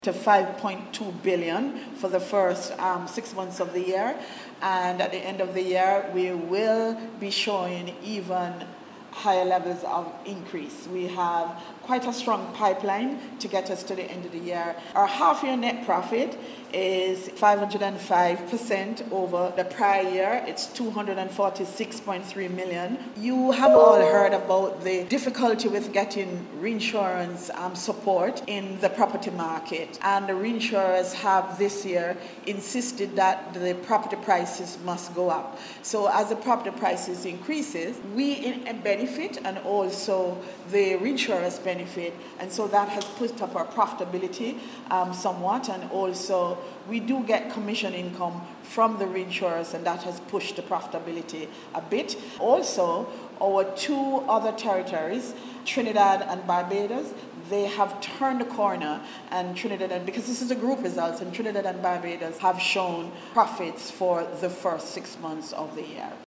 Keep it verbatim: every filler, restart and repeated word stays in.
to five point two billion for the first um, six months of the year, and at the end of the year we will be showing even higher levels of increase. We have quite a strong pipeline to get us to the end of the year. Our half-year net profit is five hundred five percent over the prior year. It's two hundred forty-six point three million. You have all heard about the difficulty with getting reinsurance um, support in the property market, and the reinsurers have this year insisted that the property prices must go up. So as the property prices increases, we in benefit and also the reinsurers benefit, and so that has put up our profitability um, somewhat, and also we do get commission income from the reinsurers, and that has pushed the profitability a bit. Also, our two other territories, Trinidad and Barbados, they have turned the corner, and Trinidad, and because this is a group results, and Trinidad and Barbados have shown profits for the first six months of the year.